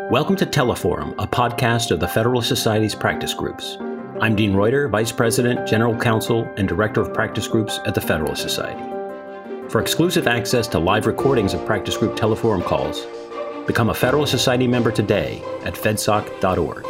Welcome to Teleforum, a podcast of the Federalist Society's practice groups. I'm Dean Reuter, Vice President, General Counsel, and Director of Practice Groups at the Federalist Society. For exclusive access to live recordings of practice group Teleforum calls, become a Federalist Society member today at fedsoc.org.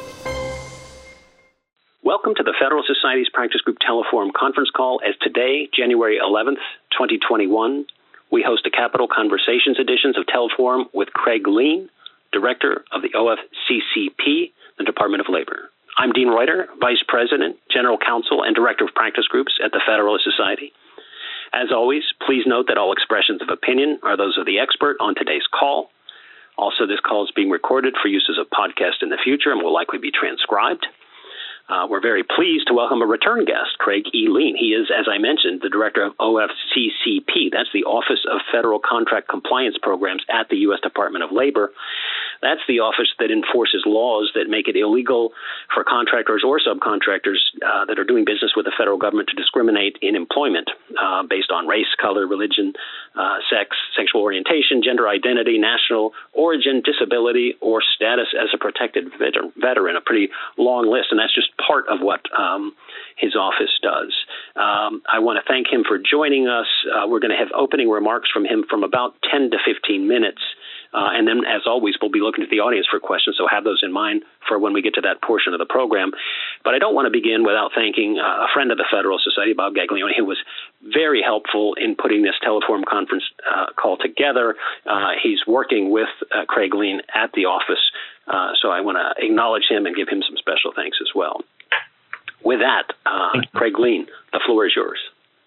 Welcome to the Federalist Society's practice group Teleforum conference call, as today, January 11th, 2021, we host a Capital Conversations editions of Teleforum with Craig Lean, Director of the OFCCP, the Department of Labor. I'm Dean Reuter, Vice President, General Counsel, and Director of Practice Groups at the Federalist Society. As always, please note that all expressions of opinion are those of the expert on today's call. Also, this call is being recorded for use as a podcast in the future and will likely be transcribed. We're very pleased to welcome a return guest, Craig E. Lean. He is, as I mentioned, the Director of OFCCP. That's the Office of Federal Contract Compliance Programs at the U.S. Department of Labor. That's the office that enforces laws that make it illegal for contractors or subcontractors that are doing business with the federal government to discriminate in employment based on race, color, religion, sex, sexual orientation, gender identity, national origin, disability, or status as a protected veteran, a pretty long list, and that's just part of what his office does. I want to thank him for joining us. We're going to have opening remarks from him from about 10 to 15 minutes. And then, as always, we'll be looking to the audience for questions, so have those in mind for when we get to that portion of the program. But I don't want to begin without thanking a friend of the Federal Society, Bob Gaglione, who was very helpful in putting this Teleforum conference call together. He's working with Craig Lean at the office, so I want to acknowledge him and give him some special thanks as well. With that, Craig Lean, the floor is yours.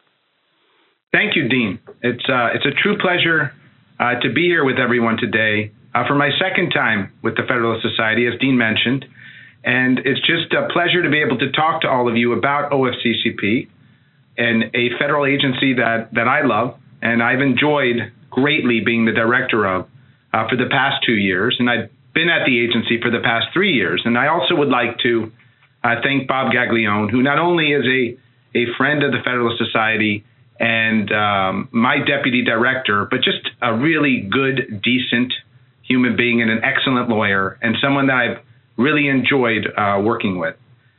Thank you, Dean. It's a true pleasure to be here with everyone today for my second time with the Federalist Society, as Dean mentioned. And it's just a pleasure to be able to talk to all of you about OFCCP, and a federal agency that I love and I've enjoyed greatly being the director of for the past 2 years. And I've been at the agency for the past 3 years. And I also would like to thank Bob Gaglione, who not only is a friend of the Federalist Society and my deputy director, but just a really good, decent human being and an excellent lawyer, and someone that I've really enjoyed working with.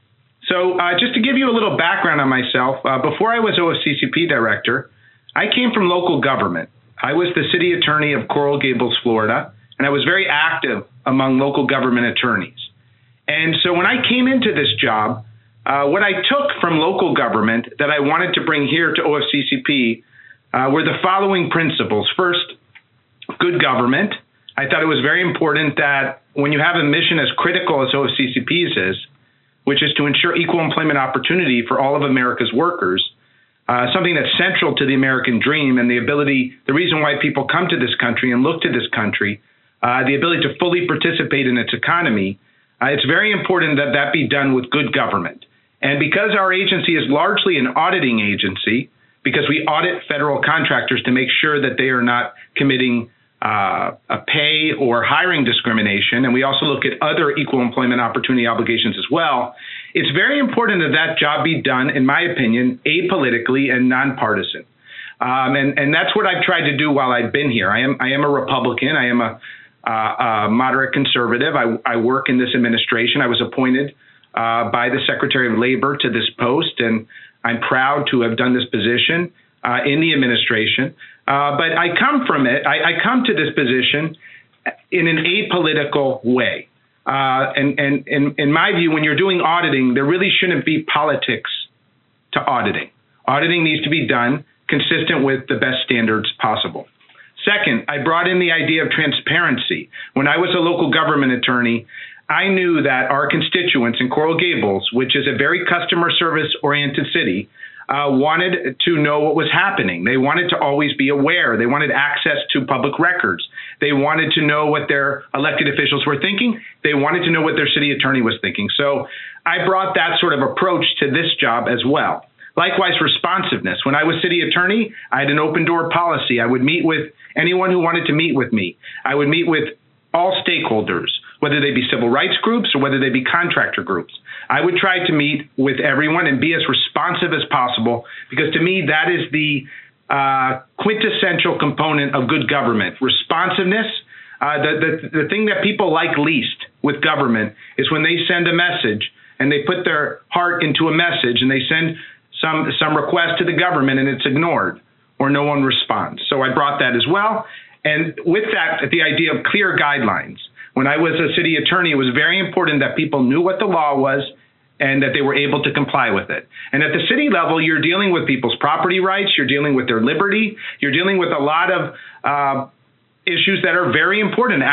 So just to give you a little background on myself, before I was OFCCP director, I came from local government. I was the city attorney of Coral Gables, Florida, and I was very active among local government attorneys. And so when I came into this job, what I took from local government that I wanted to bring here to OFCCP were the following principles. First, good government. I thought it was very important that when you have a mission as critical as OFCCP's is, which is to ensure equal employment opportunity for all of America's workers, something that's central to the American dream and the reason why people come to this country and look to this country, the ability to fully participate in its economy, it's very important that that be done with good government. And because our agency is largely an auditing agency, because we audit federal contractors to make sure that they are not committing a pay or hiring discrimination, and we also look at other equal employment opportunity obligations as well, it's very important that that job be done, in my opinion, apolitically and nonpartisan. And that's what I've tried to do while I've been here. I am a Republican. I am a moderate conservative. I work in this administration. I was appointed by the Secretary of Labor to this post, and I'm proud to have done this position in the administration. But I come from it. I come to this position in an apolitical way. And in my view, when you're doing auditing, there really shouldn't be politics to auditing. Auditing needs to be done consistent with the best standards possible. Second, I brought in the idea of transparency. When I was a local government attorney, I knew that our constituents in Coral Gables, which is a very customer service-oriented city, wanted to know what was happening. They wanted to always be aware. They wanted access to public records. They wanted to know what their elected officials were thinking. They wanted to know what their city attorney was thinking. So I brought that sort of approach to this job as well. Likewise, responsiveness. When I was city attorney, I had an open door policy. I would meet with anyone who wanted to meet with me. I would meet with all stakeholders, whether they be civil rights groups or whether they be contractor groups. I would try to meet with everyone and be as responsive as possible, because to me, that is the quintessential component of good government. Responsiveness The thing that people like least with government is when they send a message and they put their heart into a message and they send some request to the government and it's ignored or no one responds. So I brought that as well. And with that, the idea of clear guidelines. When I was a city attorney, it was very important that people knew what the law was and that they were able to comply with it. And at the city level, you're dealing with people's property rights, you're dealing with their liberty, you're dealing with a lot of issues that are very important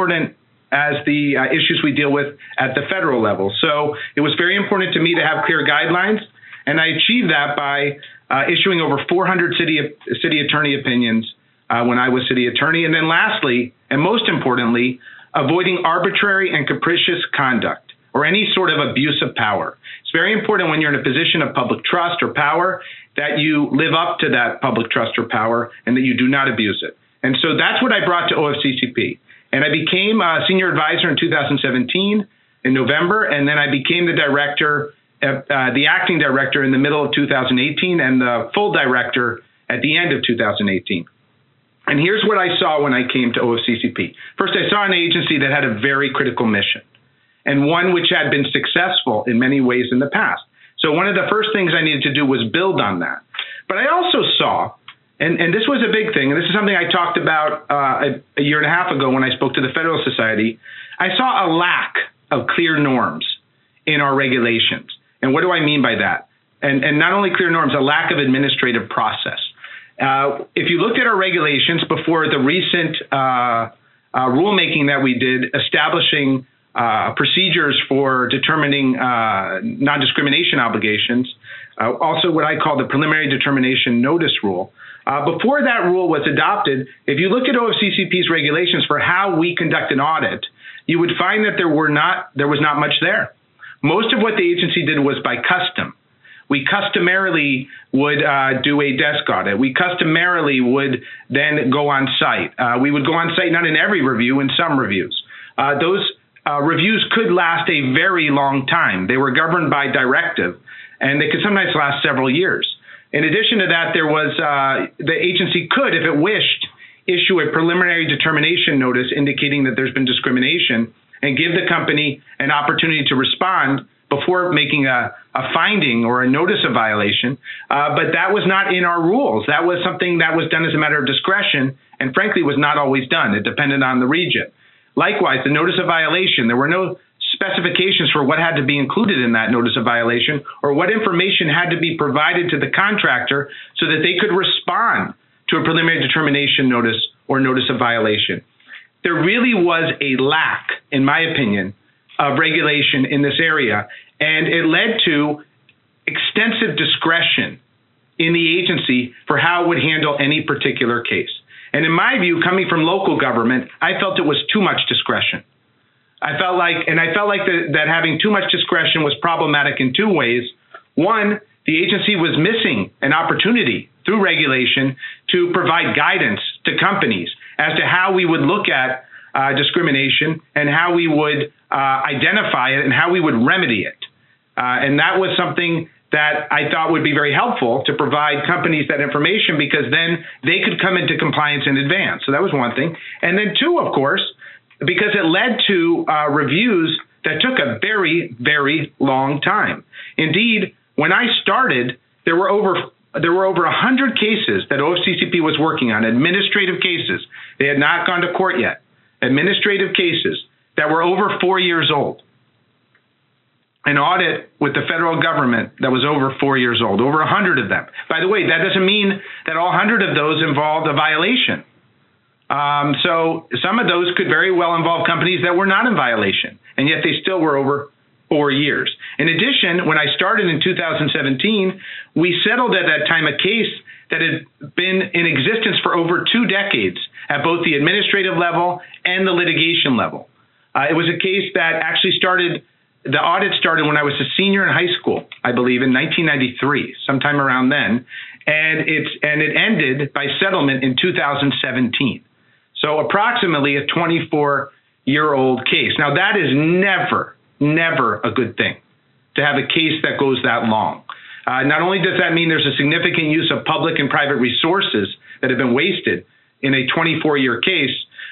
as the issues we deal with at the federal level. So it was very important to me to have clear guidelines, and I achieved that by issuing over 400 city attorney opinions when I was city attorney. And then lastly, and most importantly, avoiding arbitrary and capricious conduct or any sort of abuse of power. It's very important when you're in a position of public trust or power that you live up to that public trust or power and that you do not abuse it. And so that's what I brought to OFCCP. And I became a senior advisor in 2017 in November, and then I became the director, the acting director in the middle of 2018 and the full director at the end of 2018. And here's what I saw when I came to OFCCP. First, I saw an agency that had a very critical mission and one which had been successful in many ways in the past. So one of the first things I needed to do was build on that. But I also saw, and this was a big thing, and this is something I talked about a year and a half ago when I spoke to the Federalist Society, I saw a lack of clear norms in our regulations. And what do I mean by that? And not only clear norms, a lack of administrative process. If you looked at our regulations before the recent rulemaking that we did establishing procedures for determining non-discrimination obligations, also what I call the preliminary determination notice rule. Before that rule was adopted, if you look at OFCCP's regulations for how we conduct an audit, you would find that there was not much there. Most of what the agency did was by custom. We customarily would do a desk audit. We customarily would then go on site. We would go on site not in every review, in some reviews. Those reviews could last a very long time. They were governed by directive, and they could sometimes last several years. In addition to that, there was the agency could, if it wished, issue a preliminary determination notice indicating that there's been discrimination and give the company an opportunity to respond before making a finding or a notice of violation. But that was not in our rules. That was something that was done as a matter of discretion and frankly was not always done. It depended on the region. Likewise, the notice of violation, there were no specifications for what had to be included in that notice of violation or what information had to be provided to the contractor so that they could respond to a preliminary determination notice or notice of violation. There really was a lack, in my opinion, of regulation in this area, and it led to extensive discretion in the agency for how it would handle any particular case. And in my view, coming from local government, I felt it was too much discretion. I felt like that having too much discretion was problematic in two ways. One, the agency was missing an opportunity through regulation to provide guidance to companies as to how we would look at discrimination and how we would identify it and how we would remedy it. And that was something that I thought would be very helpful to provide companies that information because then they could come into compliance in advance. So that was one thing. And then two, of course, because it led to reviews that took a very, very long time. Indeed, when I started, there were over 100 cases that OFCCP was working on, administrative cases. They had not gone to court yet. Administrative cases that were over 4 years old. An audit with the federal government that was over 4 years old, over 100 of them. By the way, that doesn't mean that all 100 of those involved a violation. So some of those could very well involve companies that were not in violation, and yet they still were over 4 years. In addition, when I started in 2017, we settled at that time a case that had been in existence for over 2 decades at both the administrative level and the litigation level. It was a case that actually the audit started when I was a senior in high school, I believe, in 1993, sometime around then, and it ended by settlement in 2017. So approximately a 24-year-old case. Now that is never a good thing to have a case that goes that long. Not only does that mean there's a significant use of public and private resources that have been wasted in a 24-year case,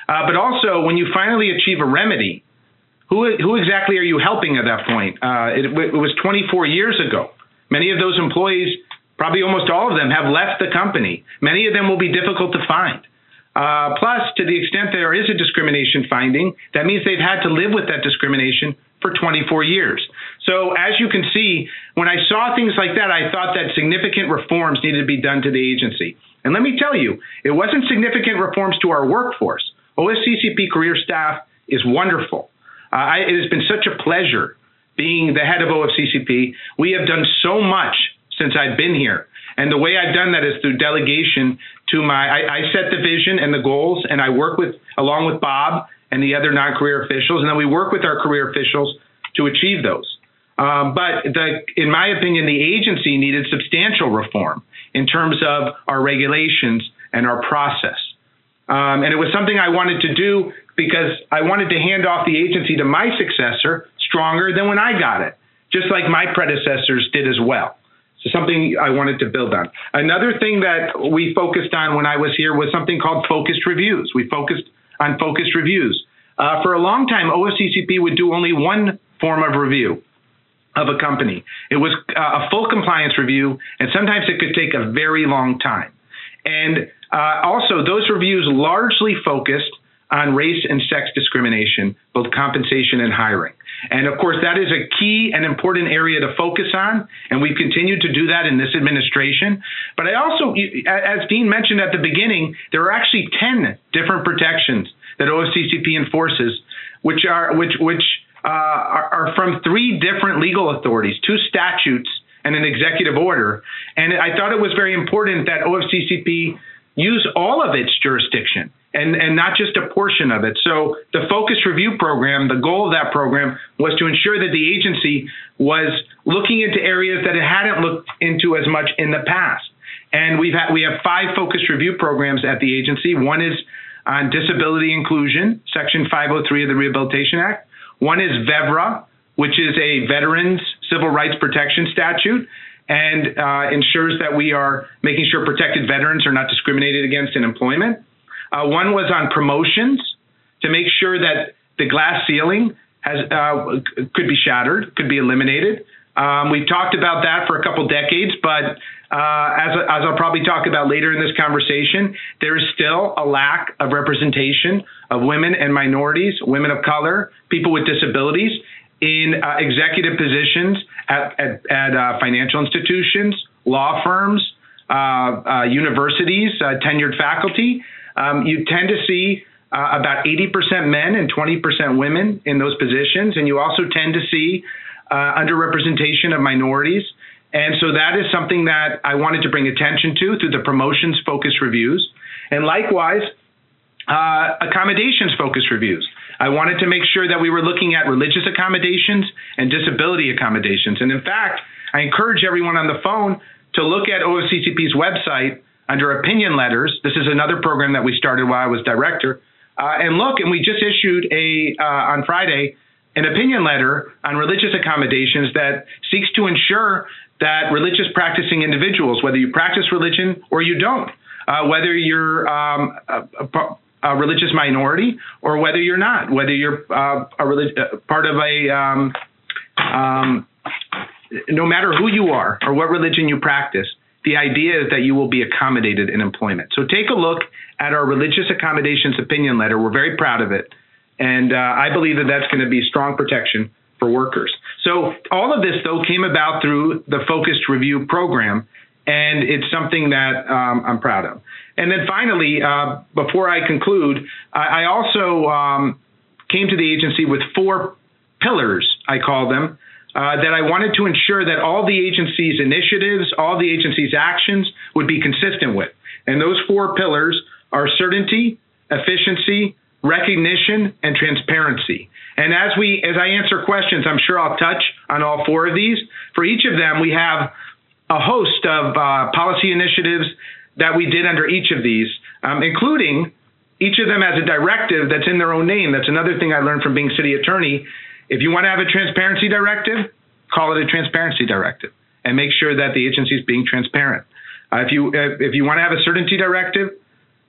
but also when you finally achieve a remedy, who exactly are you helping at that point? It was 24 years ago. Many of those employees, probably almost all of them, have left the company. Many of them will be difficult to find. Plus, to the extent there is a discrimination finding, that means they've had to live with that discrimination for 24 years. So as you can see, when I saw things like that, I thought that significant reforms needed to be done to the agency. And let me tell you, it wasn't significant reforms to our workforce. OFCCP career staff is wonderful. It has been such a pleasure being the head of OFCCP. We have done so much since I've been here. And the way I've done that is through delegation to I set the vision and the goals, and I work along with Bob and the other non-career officials, and then we work with our career officials to achieve those. But in my opinion, the agency needed substantial reform in terms of our regulations and our process. And it was something I wanted to do because I wanted to hand off the agency to my successor stronger than when I got it, just like my predecessors did as well. So something I wanted to build on. Another thing that we focused on when I was here was something called focused reviews. We focused on focused reviews. For a long time, OFCCP would do only one form of review of a company. It was a full compliance review, and sometimes it could take a very long time. And also, those reviews largely focused on race and sex discrimination, both compensation and hiring. And of course, that is a key and important area to focus on, and we've continued to do that in this administration. But I also, as Dean mentioned at the beginning, there are actually 10 different protections that OFCCP enforces, which are from 3 different legal authorities, 2 statutes and an executive order. And I thought it was very important that OFCCP use all of its jurisdiction and not just a portion of it. So the focus review program, the goal of that program was to ensure that the agency was looking into areas that it hadn't looked into as much in the past. And we have 5 focus review programs at the agency. One is on disability inclusion, Section 503 of the Rehabilitation Act. One is VEVRA, which is a Veterans Civil Rights Protection Statute, and ensures that we are making sure protected veterans are not discriminated against in employment. One was on promotions, to make sure that the glass ceiling could be shattered, could be eliminated. We've talked about that for a couple decades, but as I'll probably talk about later in this conversation, there is still a lack of representation of women and minorities, women of color, people with disabilities in executive positions at financial institutions, law firms, universities, tenured faculty. You tend to see about 80% men and 20% women in those positions, and you also tend to see underrepresentation of minorities. And so that is something that I wanted to bring attention to through the promotions focus reviews. And likewise, accommodations focus reviews. I wanted to make sure that we were looking at religious accommodations and disability accommodations. And in fact, I encourage everyone on the phone to look at OFCCP's website under opinion letters. This is another program that we started while I was director. And we just issued on Friday an opinion letter on religious accommodations that seeks to ensure that religious practicing individuals, whether you practice religion or you don't, whether you're a religious minority or whether you're not, whether you're part of no matter who you are or what religion you practice, the idea is that you will be accommodated in employment. So take a look at our religious accommodations opinion letter. We're very proud of it. And I believe that that's going to be strong protection for workers. So all of this, though, came about through the focused review program, and it's something that I'm proud of. And then finally, before I conclude, I also came to the agency with 4 pillars, I call them, that I wanted to ensure that all the agency's initiatives, all the agency's actions would be consistent with. And those 4 pillars are certainty, efficiency, recognition, and transparency. And as I answer questions, I'm sure I'll touch on all 4 of these. For each of them, we have a host of policy initiatives that we did under each of these, including each of them has a directive that's in their own name. That's another thing I learned from being city attorney. If you want to have a transparency directive, call it a transparency directive and make sure that the agency is being transparent. If you want to have a certainty directive,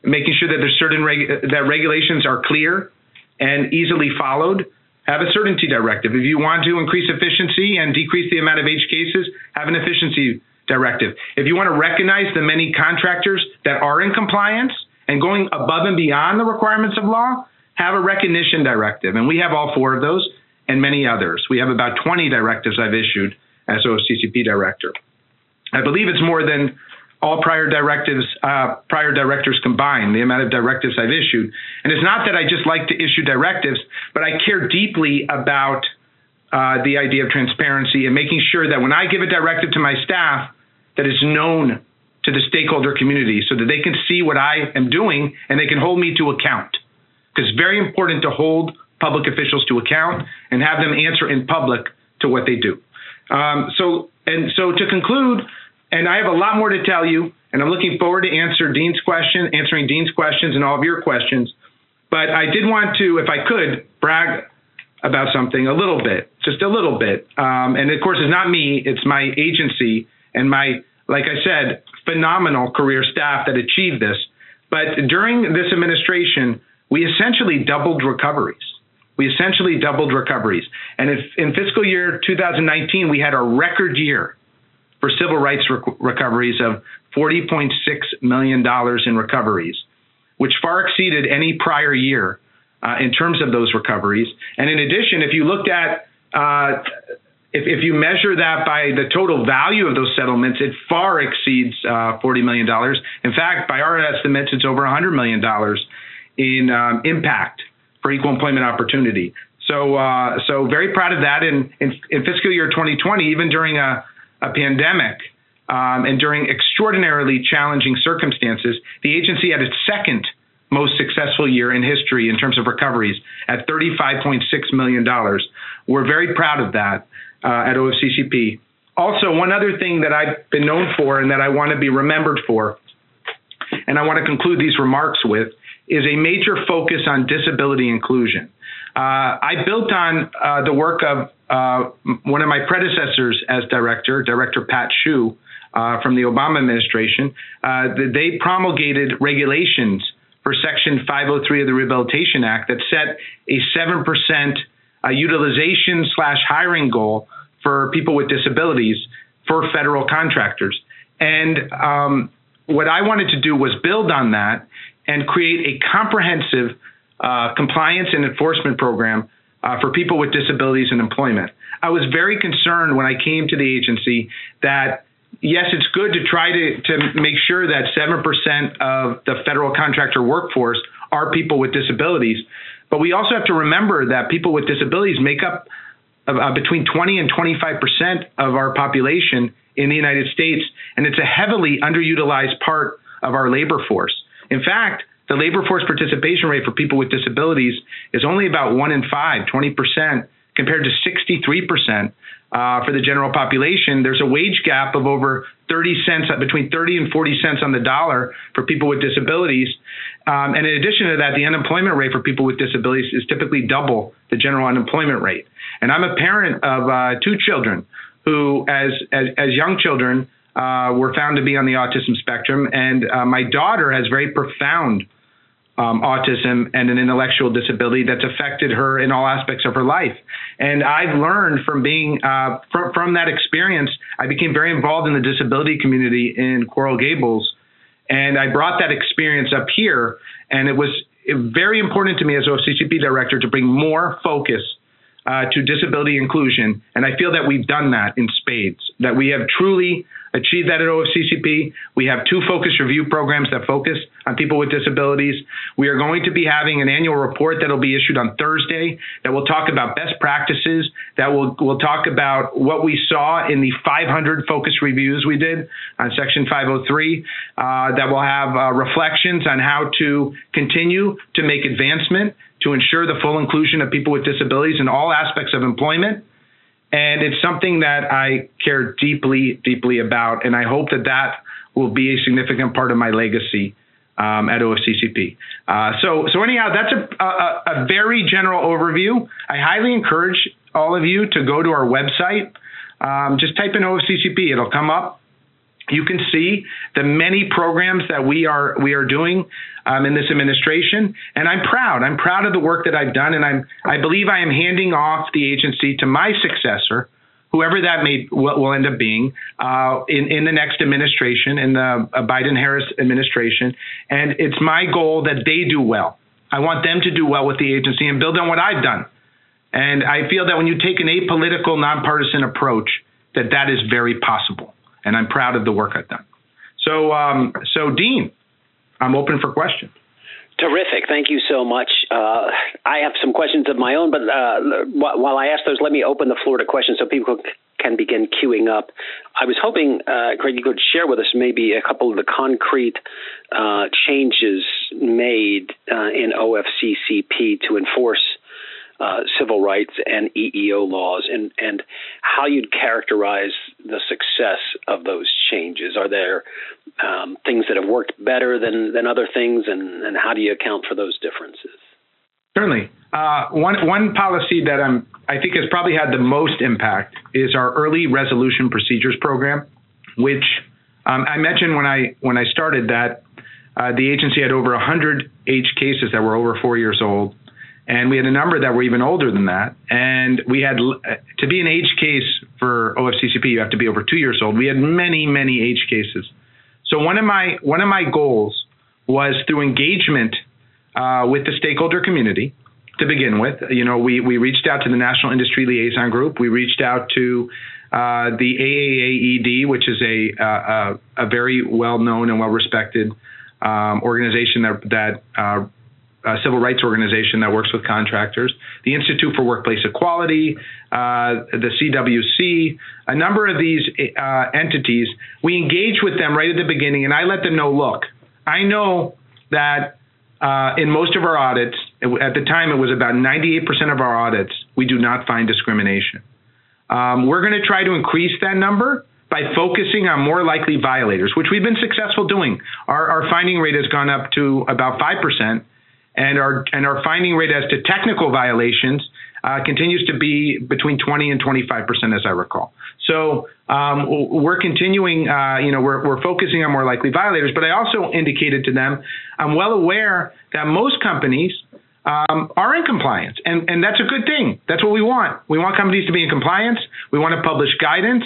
making sure that there's certain that regulations are clear and easily followed, have a certainty directive. If you want to increase efficiency and decrease the amount of H cases, have an efficiency directive. If you want to recognize the many contractors that are in compliance and going above and beyond the requirements of law, have a recognition directive. And we have all 4 of those and many others. We have about 20 directives I've issued as OFCCP director. I believe it's more than all prior directors combined, the amount of directives I've issued. And it's not that I just like to issue directives, but I care deeply about the idea of transparency and making sure that when I give a directive to my staff, that it's known to the stakeholder community so that they can see what I am doing and they can hold me to account. Because it's very important to hold public officials to account and have them answer in public to what they do. So to conclude, and I have a lot more to tell you, and I'm looking forward to answering Dean's questions and all of your questions. But I did want to, if I could, brag about something a little bit, just a little bit. And of course, it's not me, it's my agency and my, like I said, phenomenal career staff that achieved this. But during this administration, we essentially doubled recoveries. And if in fiscal year 2019, we had a record year for civil rights recoveries of $40.6 million in recoveries, which far exceeded any prior year in terms of those recoveries. And in addition, if you looked at, if you measure that by the total value of those settlements, it far exceeds $40 million. In fact, by our estimates, it's over $100 million in impact for equal employment opportunity. So very proud of that. In fiscal year 2020, even during a pandemic and during extraordinarily challenging circumstances, the agency had its second most successful year in history in terms of recoveries at $35.6 million. We're very proud of that at OFCCP. Also, one other thing that I've been known for and that I want to be remembered for, and I want to conclude these remarks with, is a major focus on disability inclusion. I built on the work of one of my predecessors as director, Director Pat Hsu, from the Obama administration. They promulgated regulations for Section 503 of the Rehabilitation Act that set a 7% utilization/hiring goal for people with disabilities for federal contractors. And what I wanted to do was build on that and create a comprehensive compliance and enforcement program for people with disabilities in employment. I was very concerned when I came to the agency that, yes, it's good to try to make sure that 7% of the federal contractor workforce are people with disabilities, but we also have to remember that people with disabilities make up between 20 and 25% of our population in the United States, and it's a heavily underutilized part of our labor force. In fact, the labor force participation rate for people with disabilities is only about 1 in 5, 20%, compared to 63% for the general population. There's a wage gap of over 30 cents, between 30 and 40 cents on the dollar for people with disabilities. And in addition to that, the unemployment rate for people with disabilities is typically double the general unemployment rate. And I'm a parent of 2 children who, as young children, were found to be on the autism spectrum. And my daughter has very profound autism and an intellectual disability that's affected her in all aspects of her life. And I've learned from being, from that experience, I became very involved in the disability community in Coral Gables. And I brought that experience up here. And it was very important to me as OFCCP director to bring more focus to disability inclusion. And I feel that we've done that in spades, that we have truly achieved that at OFCCP. We have 2 focus review programs that focus on people with disabilities. We are going to be having an annual report that will be issued on Thursday that will talk about best practices, that will talk about what we saw in the 500 focus reviews we did on Section 503, that will have reflections on how to continue to make advancement to ensure the full inclusion of people with disabilities in all aspects of employment. And it's something that I care deeply, deeply about. And I hope that that will be a significant part of my legacy at OFCCP. So anyhow, that's a very general overview. I highly encourage all of you to go to our website. Just type in OFCCP. It'll come up. You can see the many programs that we are doing in this administration, and I'm proud. I'm proud of the work that I've done, and I believe I am handing off the agency to my successor, whoever that will end up being, in the next administration, in the Biden-Harris administration. And it's my goal that they do well. I want them to do well with the agency and build on what I've done. And I feel that when you take an apolitical, nonpartisan approach, that is very possible. And I'm proud of the work I've done. So Dean, I'm open for questions. Terrific. Thank you so much. I have some questions of my own, but while I ask those, let me open the floor to questions so people can begin queuing up. I was hoping, Craig, you could share with us maybe a couple of the concrete changes made in OFCCP to enforce civil rights and EEO laws, and how you'd characterize the success of those changes. Are there things that have worked better than other things, and how do you account for those differences? Certainly. One policy that I think has probably had the most impact is our early resolution procedures program, which I mentioned when I started that the agency had over 100 age cases that were over 4 years old. And we had a number that were even older than that. And we had, to be an age case for OFCCP, you have to be over 2 years old. We had many, many age cases. So one of my goals was through engagement with the stakeholder community to begin with. You know, we reached out to the National Industry Liaison Group. We reached out to the AAAED, which is a very well-known and well-respected organization that civil rights organization that works with contractors, the Institute for Workplace Equality, the CWC, a number of these entities. We engage with them right at the beginning, and I let them know, look, I know that in most of our audits, at the time it was about 98% of our audits, we do not find discrimination. We're going to try to increase that number by focusing on more likely violators, which we've been successful doing. Our finding rate has gone up to about 5%. And our finding rate as to technical violations continues to be between 20 and 25%, as I recall. So we're continuing, we're focusing on more likely violators. But I also indicated to them, I'm well aware that most companies are in compliance, and that's a good thing. That's what we want. We want companies to be in compliance. We want to publish guidance.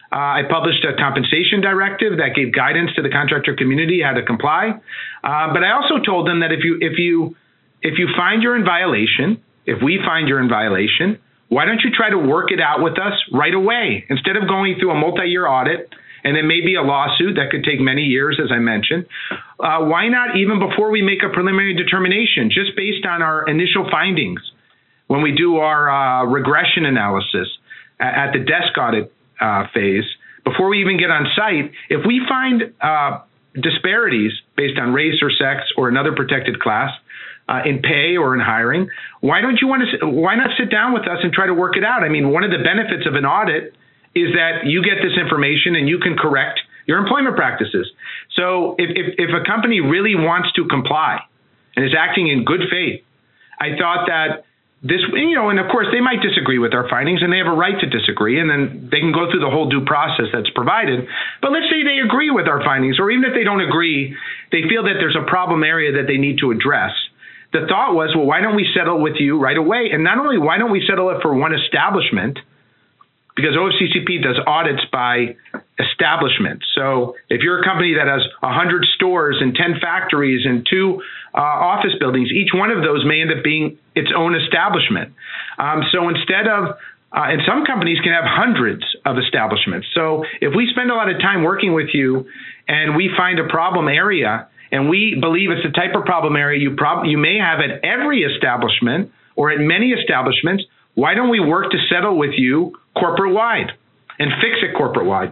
I published a compensation directive that gave guidance to the contractor community how to comply. But I also told them that if you find you're in violation, if we find you're in violation, why don't you try to work it out with us right away instead of going through a multi-year audit and then maybe a lawsuit that could take many years, as I mentioned. Why not even before we make a preliminary determination, just based on our initial findings when we do our regression analysis at the desk audit phase, before we even get on site, if we find disparities based on race or sex or another protected class in pay or in hiring, why not sit down with us and try to work it out? I mean, one of the benefits of an audit is that you get this information and you can correct your employment practices. So if a company really wants to comply and is acting in good faith, I thought that this, and of course they might disagree with our findings and they have a right to disagree, and then they can go through the whole due process that's provided. But let's say they agree with our findings, or even if they don't agree, they feel that there's a problem area that they need to address. The thought was, well, why don't we settle with you right away? And not only why don't we settle it for one establishment, because OFCCP does audits by establishment. So if you're a company that has 100 stores and 10 factories and 2 office buildings, each one of those may end up being its own establishment. So instead of, and some companies can have hundreds of establishments. So if we spend a lot of time working with you and we find a problem area, and we believe it's the type of problem area you may have at every establishment or at many establishments, why don't we work to settle with you corporate-wide and fix it corporate-wide?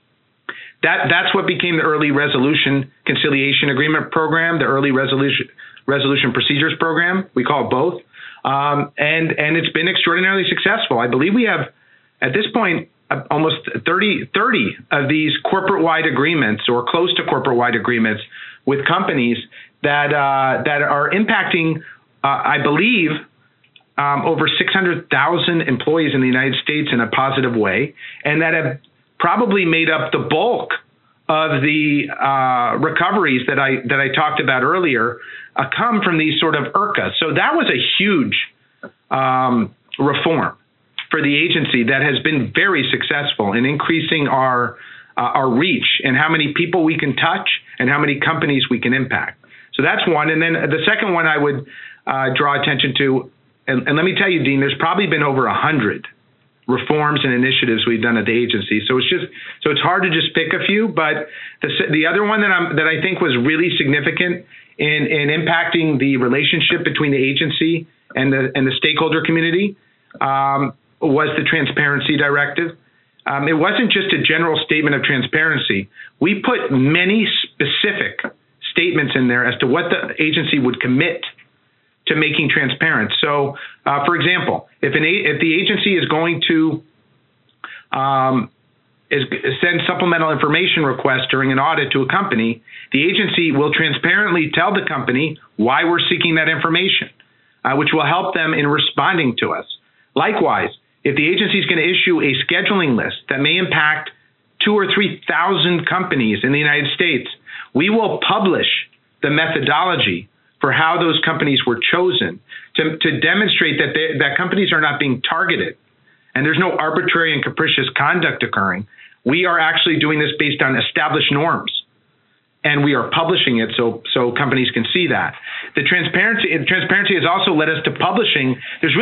That's what became the Early Resolution Conciliation Agreement Program, the Early Resolution Procedures Program. We call it both. And it's been extraordinarily successful. I believe we have, at this point, almost 30 of these corporate-wide agreements or close to corporate-wide agreements with companies that are impacting, I believe, over 600,000 employees in the United States in a positive way, and that have probably made up the bulk of the recoveries that I talked about earlier come from these sort of IRCA. So that was a huge reform for the agency that has been very successful in increasing our reach and how many people we can touch and how many companies we can impact. So that's one. And then the second one I would draw attention to, and let me tell you, Dean, there's probably been over 100 reforms and initiatives we've done at the agency. So it's hard to just pick a few. But the other one that I think was really significant in impacting the relationship between the agency and the stakeholder community was the Transparency Directive. It wasn't just a general statement of transparency. We put many specific statements in there as to what the agency would commit to making transparent. So, for example, if the agency is going to send supplemental information requests during an audit to a company, the agency will transparently tell the company why we're seeking that information, which will help them in responding to us. Likewise, if the agency is going to issue a scheduling list that may impact 2,000 or 3,000 companies in the United States, we will publish the methodology for how those companies were chosen to demonstrate that companies are not being targeted and there's no arbitrary and capricious conduct occurring. We are actually doing this based on established norms, and we are publishing it so companies can see that. The transparency has also led us to publishing. There's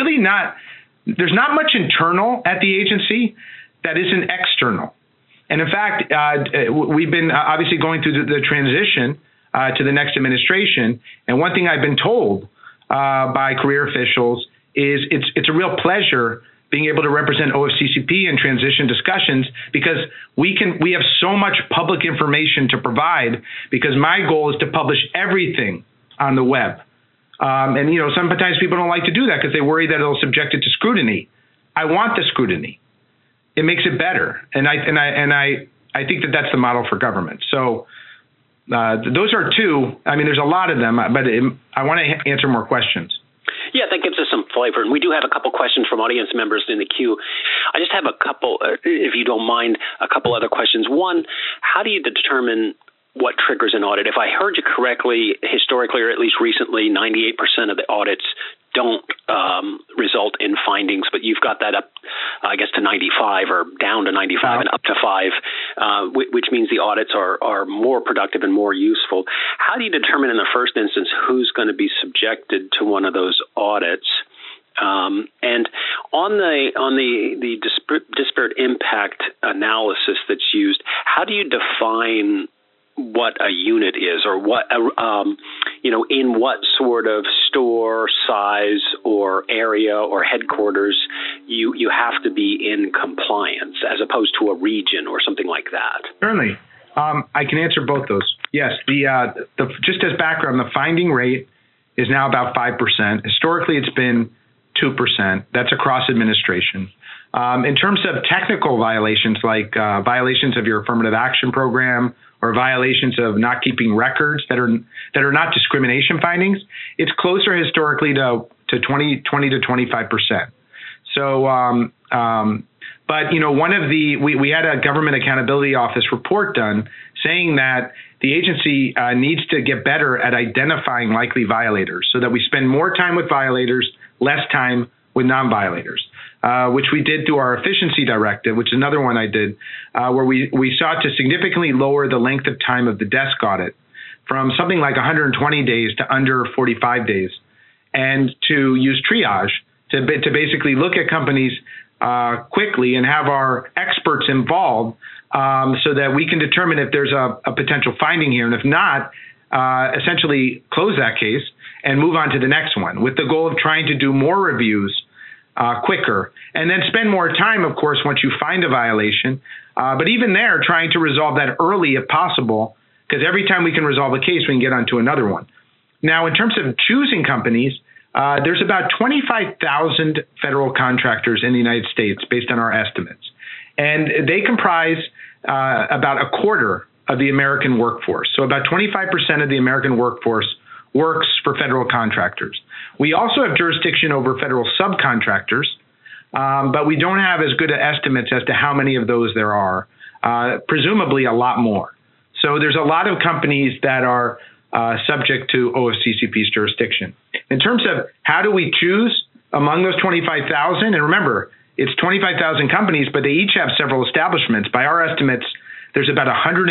not much internal at the agency that isn't external. And in fact, we've been obviously going through the transition to the next administration. And one thing I've been told by career officials is it's a real pleasure being able to represent OFCCP in transition discussions, because we have so much public information to provide, because my goal is to publish everything on the web. And sometimes people don't like to do that because they worry that it'll subject it to scrutiny. I want the scrutiny. It makes it better. And I think that that's the model for government. So those are two. I mean, there's a lot of them, but I want to answer more questions. Yeah, that gives us some flavor. And we do have a couple questions from audience members in the queue. I just have a couple, if you don't mind, a couple other questions. One, how do you determine what triggers an audit? If I heard you correctly, historically, or at least recently, 98% of the audits don't result in findings, but you've got that up, I guess, to 95 or down to 95 and up to 5, which means the audits are more productive and more useful. How do you determine in the first instance who's going to be subjected to one of those audits? And on the disparate impact analysis that's used, how do you define what a unit is, or what in what sort of store size or area or headquarters you have to be in compliance, as opposed to a region or something like that? Certainly. I can answer both those. Yes, just as background, the finding rate is now about 5%. Historically, it's been 2%. That's across administration. In terms of technical violations, like violations of your affirmative action program or violations of not keeping records that are not discrimination findings, it's closer historically to 20 to 25%. So, but we had a Government Accountability Office report done saying that the agency needs to get better at identifying likely violators, so that we spend more time with violators, less time with non-violators. Which we did through our efficiency directive, which is another one I did, where we sought to significantly lower the length of time of the desk audit from something like 120 days to under 45 days, and to use triage to basically look at companies quickly and have our experts involved so that we can determine if there's a potential finding here, and if not, essentially close that case and move on to the next one, with the goal of trying to do more reviews quicker, and then spend more time, of course, once you find a violation. But even there, trying to resolve that early if possible, because every time we can resolve a case, we can get onto another one. Now, in terms of choosing companies, there's about 25,000 federal contractors in the United States, based on our estimates. And they comprise about a quarter of the American workforce. So about 25% of the American workforce works for federal contractors. We also have jurisdiction over federal subcontractors, but we don't have as good estimates as to how many of those there are, presumably a lot more. So there's a lot of companies that are subject to OFCCP's jurisdiction. In terms of how do we choose among those 25,000, and remember, it's 25,000 companies, but they each have several establishments. By our estimates, there's about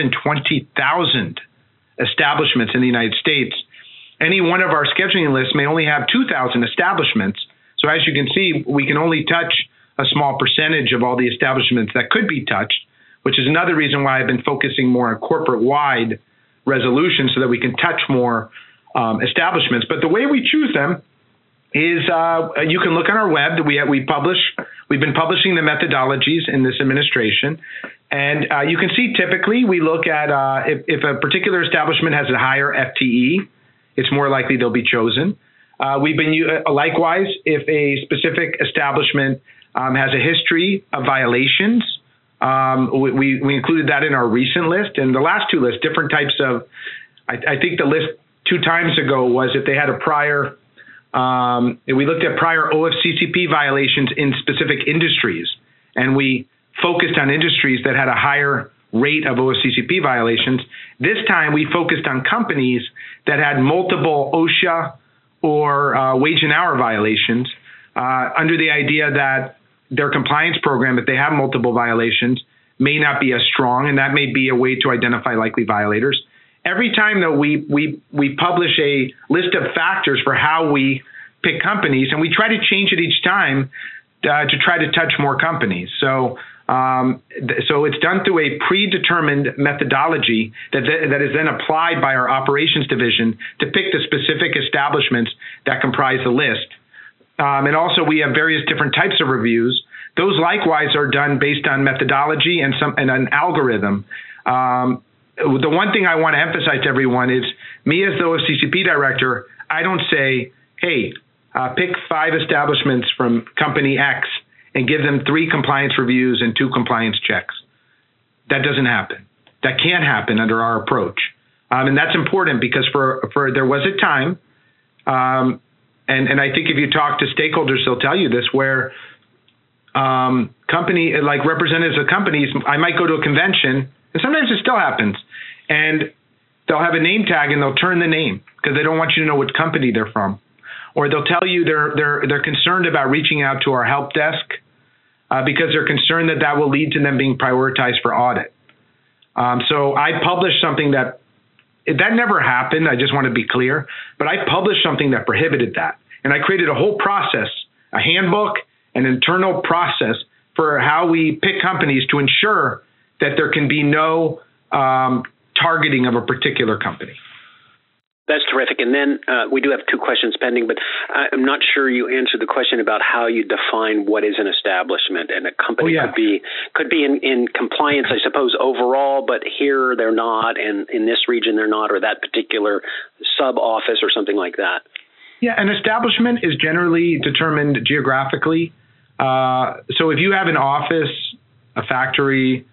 120,000 establishments in the United States. Any one of our scheduling lists may only have 2,000 establishments. So as you can see, we can only touch a small percentage of all the establishments that could be touched, which is another reason why I've been focusing more on corporate-wide resolution so that we can touch more establishments. But the way we choose them is you can look on our web. We've been publishing the methodologies in this administration. And you can see typically we look at if a particular establishment has a higher FTE, it's more likely they'll be chosen. Likewise, if a specific establishment has a history of violations, we included that in our recent list. And the last two lists, different types of, I think the list 2 times ago was if they had a prior, we looked at prior OFCCP violations in specific industries, and we focused on industries that had a higher rate of OFCCP violations. This time we focused on companies that had multiple OSHA or wage and hour violations under the idea that their compliance program, if they have multiple violations, may not be as strong, and that may be a way to identify likely violators. Every time, though, we publish a list of factors for how we pick companies, and we try to change it each time to try to touch more companies. So it's done through a predetermined methodology that is then applied by our operations division to pick the specific establishments that comprise the list. And also we have various different types of reviews. Those likewise are done based on methodology and an algorithm. The one thing I want to emphasize to everyone is me as the OFCCP director, I don't say, hey, pick 5 establishments from company X and give them 3 compliance reviews and 2 compliance checks. That doesn't happen. That can't happen under our approach. And that's important because there was a time, and I think if you talk to stakeholders, they'll tell you this, where like representatives of companies, I might go to a convention, and sometimes it still happens, and they'll have a name tag and they'll turn the name because they don't want you to know what company they're from. Or they'll tell you they're concerned about reaching out to our help desk because they're concerned that will lead to them being prioritized for audit. So I published something that never happened. I just want to be clear, but I published something that prohibited that. And I created a whole process, a handbook, an internal process for how we pick companies to ensure that there can be no targeting of a particular company. That's terrific. And then we do have 2 questions pending, but I'm not sure you answered the question about how you define what is an establishment. And a company could be in compliance, I suppose, overall, but here they're not, and in this region they're not, or that particular sub-office or something like that. Yeah, an establishment is generally determined geographically. So if you have an office, a factory,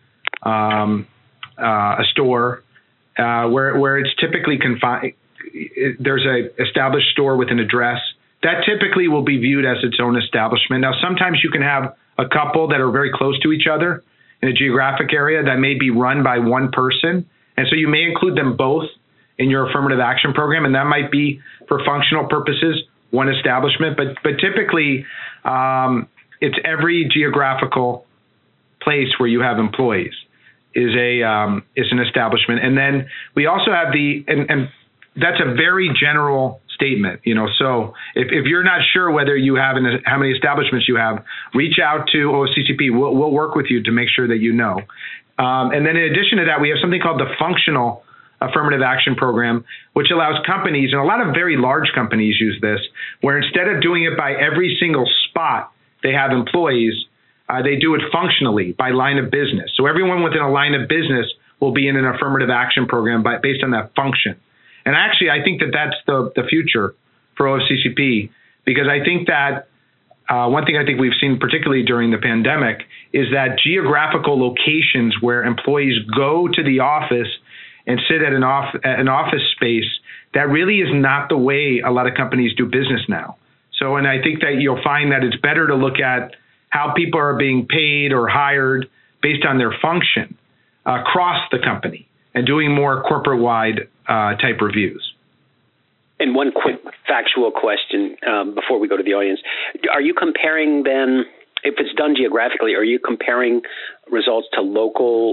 a store, where it's typically confined, there's a established store with an address, that typically will be viewed as its own establishment. Now, sometimes you can have a couple that are very close to each other in a geographic area that may be run by one person. And so you may include them both in your affirmative action program, and that might be for functional purposes, one establishment. But typically, it's every geographical place where you have employees is an establishment. And then we also have and that's a very general statement, so if you're not sure whether you have how many establishments you have, reach out to OFCCP. We'll work with you to make sure that you know. And then in addition to that, we have something called the functional affirmative action program, which allows companies, and a lot of very large companies use this, where instead of doing it by every single spot they have employees, they do it functionally by line of business. So everyone within a line of business will be in an affirmative action program based on that function. And actually, I think that that's the future for OFCCP, because I think that one thing I think we've seen, particularly during the pandemic, is that geographical locations where employees go to the office and sit at an office space, that really is not the way a lot of companies do business now. So, and I think that you'll find that it's better to look at how people are being paid or hired based on their function across the company. and doing more corporate-wide type reviews. And one quick factual question before we go to the audience. Are you comparing then, if it's done geographically, are you comparing results to local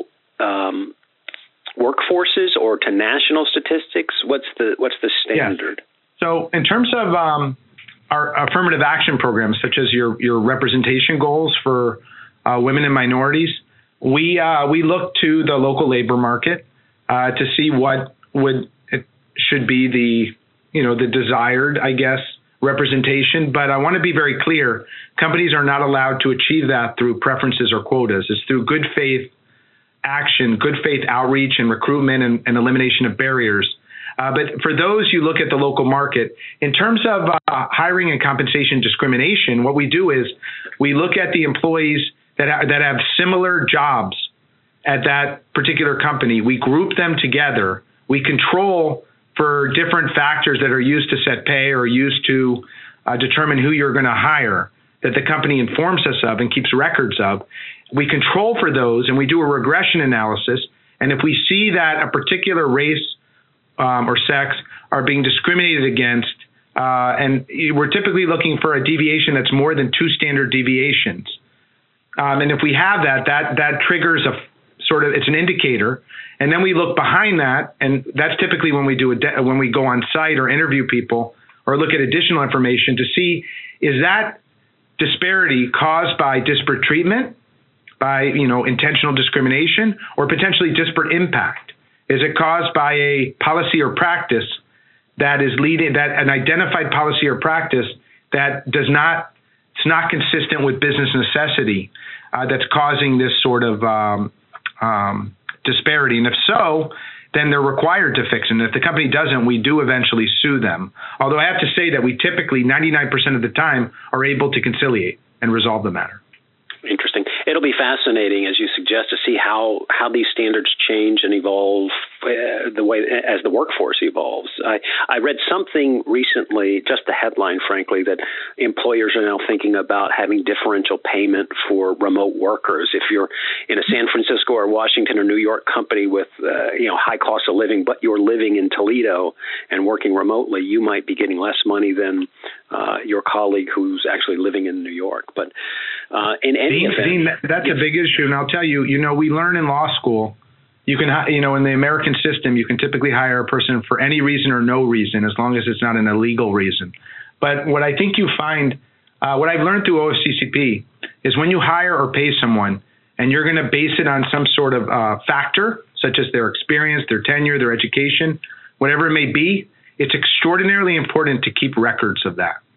workforces or to national statistics? What's the standard? Yes. So in terms of our affirmative action programs, such as your representation goals for women and minorities, we look to the local labor market to see what should be the desired, I guess, representation. But I want to be very clear, companies are not allowed to achieve that through preferences or quotas. It's through good faith action, good faith outreach and recruitment and elimination of barriers. But for those, you look at the local market. In terms of hiring and compensation discrimination, what we do is we look at the employees that have similar jobs at that particular company. We group them together. We control for different factors that are used to set pay or used to determine who you're going to hire, that the company informs us of and keeps records of. We control for those, and we do a regression analysis. And if we see that a particular race or sex are being discriminated against, and we're typically looking for a deviation that's more than 2 standard deviations. And if we have that triggers it's an indicator. And then we look behind that, and that's typically when we when we go on site or interview people or look at additional information to see, is that disparity caused by disparate treatment, by intentional discrimination, or potentially disparate impact? Is it caused by a policy or practice that is an identified policy or practice that it's not consistent with business necessity that's causing this sort of disparity? And if so, then they're required to fix it. And if the company doesn't, we do eventually sue them. Although I have to say that we typically, 99% of the time, are able to conciliate and resolve the matter. Interesting. It'll be fascinating, as you suggest, to see how these standards change and evolve the way as the workforce evolves. I read something recently, just the headline, frankly, that employers are now thinking about having differential payment for remote workers. If you're in a San Francisco or Washington or New York company with high cost of living, but you're living in Toledo and working remotely, you might be getting less money than your colleague who's actually living in New York. But in any event, Dean, that's a big issue. And I'll tell you, we learn in law school, you can, in the American system, you can typically hire a person for any reason or no reason, as long as it's not an illegal reason. But what I think you find, what I've learned through OFCCP is when you hire or pay someone and you're going to base it on some sort of factor, such as their experience, their tenure, their education, whatever it may be, it's extraordinarily important to keep records of that.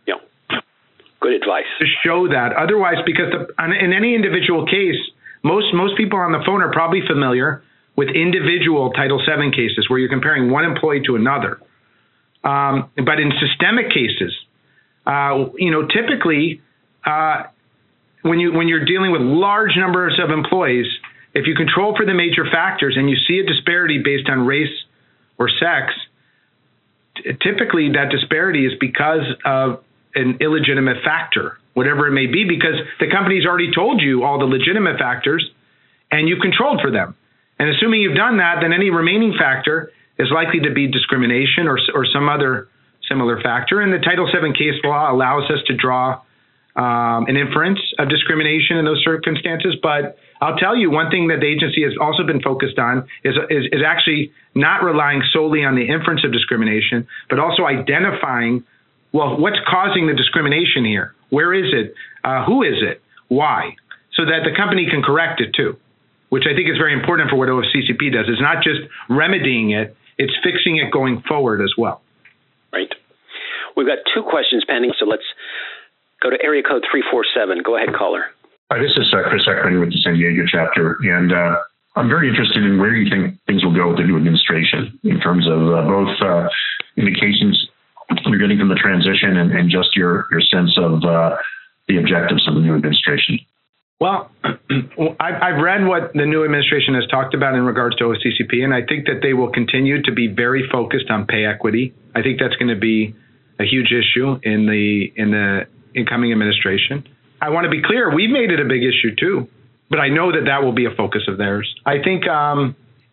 Good advice. To show that. Otherwise, because in any individual case, most people on the phone are probably familiar with individual Title VII cases where you're comparing one employee to another. But in systemic cases, typically when you're dealing with large numbers of employees, if you control for the major factors and you see a disparity based on race or sex, typically that disparity is because of an illegitimate factor, whatever it may be, because the company's already told you all the legitimate factors and you controlled for them. And assuming you've done that, then any remaining factor is likely to be discrimination or some other similar factor. And the Title VII case law allows us to draw an inference of discrimination in those circumstances. But I'll tell you, one thing that the agency has also been focused on is actually not relying solely on the inference of discrimination, but also identifying, well, what's causing the discrimination here? Where is it? Who is it? Why? So that the company can correct it too, which I think is very important for what OFCCP does. It's not just remedying it, it's fixing it going forward as well. Right. We've got 2 questions pending, so let's go to area code 347. Go ahead, caller. Hi, this is Chris Eckman with the San Diego chapter, and I'm very interested in where you think things will go with the new administration in terms of both indications you're getting from the transition and just your sense of the objectives of the new administration. Well, I've read what the new administration has talked about in regards to OFCCP, and I think that they will continue to be very focused on pay equity. I think that's going to be a huge issue in the incoming administration. I want to be clear, we've made it a big issue too, but I know that will be a focus of theirs. I think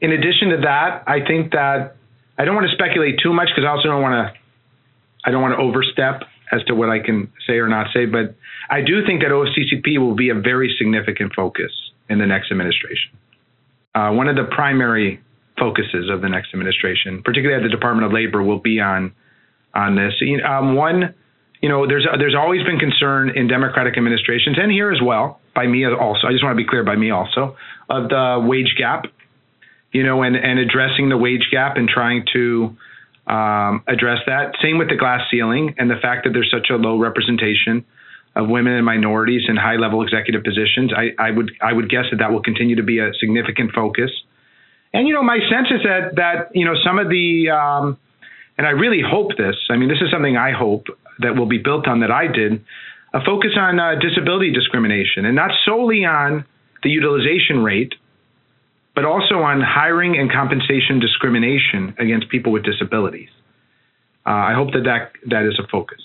in addition to that, I think that I don't want to speculate too much because I also don't want to overstep as to what I can say or not say. But I do think that OFCCP will be a very significant focus in the next administration. One of the primary focuses of the next administration, particularly at the Department of Labor, will be on this. There's always been concern in Democratic administrations, and here as well, by me also. I just want to be clear, by me also, of the wage gap, and addressing the wage gap and trying to address that. Same with the glass ceiling and the fact that there's such a low representation of women and minorities in high-level executive positions. I would guess that will continue to be a significant focus. And my sense is that some of the and I really hope this. I mean, this is something I hope that will be built on that I did, a focus on disability discrimination, and not solely on the utilization rate, but also on hiring and compensation discrimination against people with disabilities. I hope that is a focus.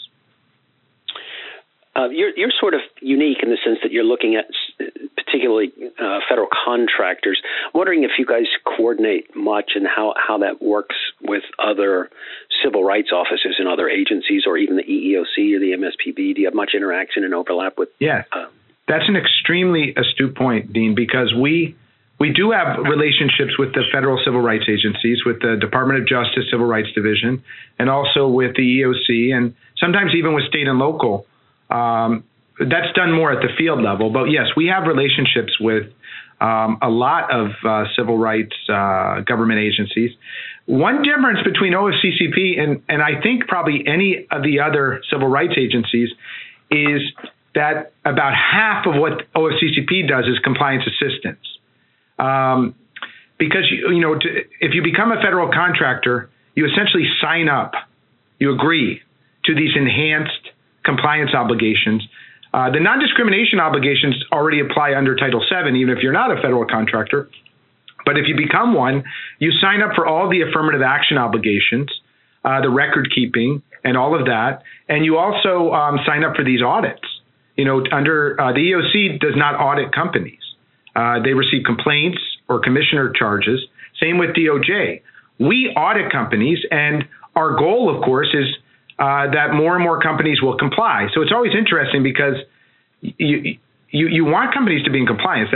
You're sort of unique in the sense that you're looking at particularly federal contractors. I'm wondering if you guys coordinate much and how that works with other civil rights offices in other agencies or even the EEOC or the MSPB. Do you have much interaction and overlap with? Yeah, that's an extremely astute point, Dean, because we do have relationships with the federal civil rights agencies, with the Department of Justice Civil Rights Division, and also with the EEOC, and sometimes even with state and local. That's done more at the field level. But yes, we have relationships with a lot of civil rights government agencies. One difference between OFCCP and I think probably any of the other civil rights agencies is that about half of what OFCCP does is compliance assistance. Because, if you become a federal contractor, you essentially sign up, you agree to these enhanced compliance obligations. The non-discrimination obligations already apply under Title VII, even if you're not a federal contractor. But if you become one, you sign up for all the affirmative action obligations, the record keeping, and all of that. And you also sign up for these audits. Under the EEOC does not audit companies. They receive complaints or commissioner charges. Same with DOJ. We audit companies, and our goal, of course, is that more and more companies will comply. So it's always interesting because you want companies to be in compliance.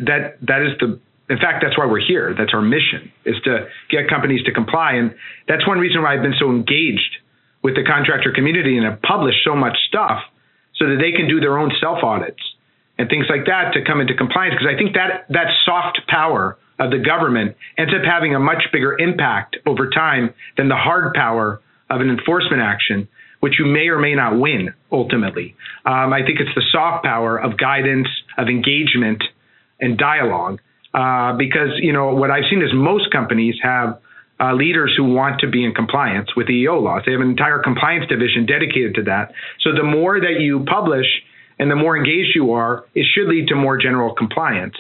In fact, that's why we're here. That's our mission, is to get companies to comply. And that's one reason why I've been so engaged with the contractor community and have published so much stuff so that they can do their own self-audits and things like that to come into compliance. Because I think that soft power of the government ends up having a much bigger impact over time than the hard power of an enforcement action, which you may or may not win ultimately. I think it's the soft power of guidance, of engagement, and dialogue. Because what I've seen is most companies have leaders who want to be in compliance with EEO laws. They have an entire compliance division dedicated to that. So the more that you publish and the more engaged you are, it should lead to more general compliance.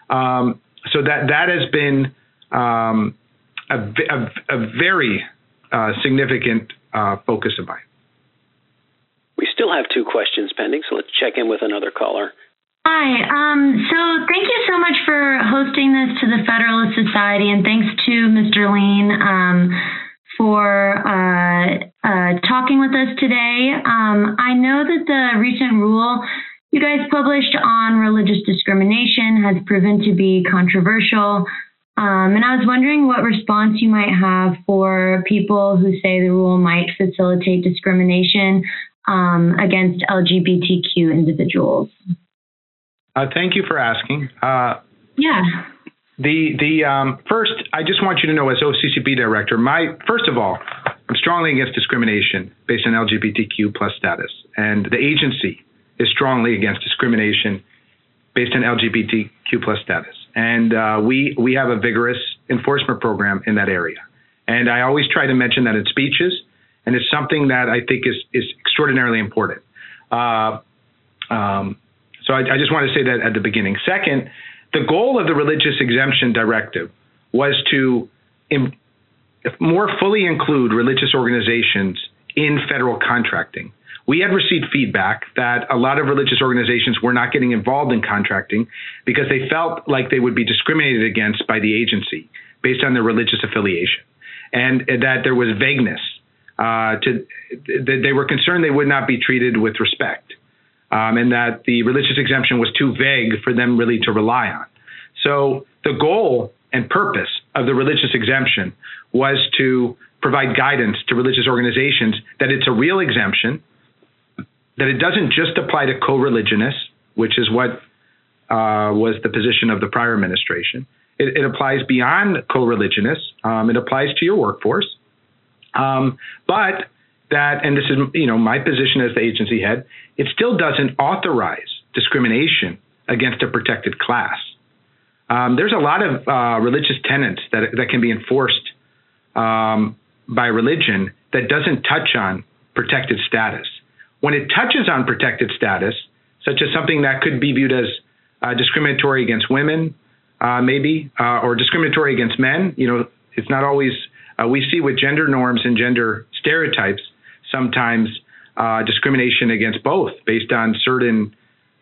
So that has been a very significant focus of mine. We still have 2 questions pending, so let's check in with another caller. Hi. So thank you so much for hosting this to the Federalist Society, and thanks to Mr. Lean for talking with us today. I know that the recent rule you guys published on religious discrimination has proven to be controversial. And I was wondering what response you might have for people who say the rule might facilitate discrimination against LGBTQ individuals. Thank you for asking. Yeah. First, I just want you to know, as OCCP director, first of all, I'm strongly against discrimination based on LGBTQ plus status, and the agency is strongly against discrimination based on LGBTQ plus status. And we have a vigorous enforcement program in that area. And I always try to mention that in speeches, and it's something that I think is extraordinarily important. So I just want to say that at the beginning. Second, the goal of the Religious Exemption Directive was to more fully include religious organizations in federal contracting. We had received feedback that a lot of religious organizations were not getting involved in contracting because they felt like they would be discriminated against by the agency. based on their religious affiliation, and that there was vagueness. They were concerned they would not be treated with respect, and that the religious exemption was too vague for them really to rely on. So the goal and purpose of the religious exemption was to provide guidance to religious organizations that it's a real exemption, that it doesn't just apply to co-religionists, which is what was the position of the prior administration. It applies beyond co-religionists. It applies to your workforce. But that, and this is my position as the agency head, it still doesn't authorize discrimination against a protected class. There's a lot of religious tenets that can be enforced by religion that doesn't touch on protected status. When it touches on protected status, such as something that could be viewed as discriminatory against women, maybe, or discriminatory against men, it's not always, we see with gender norms and gender stereotypes, sometimes discrimination against both based on certain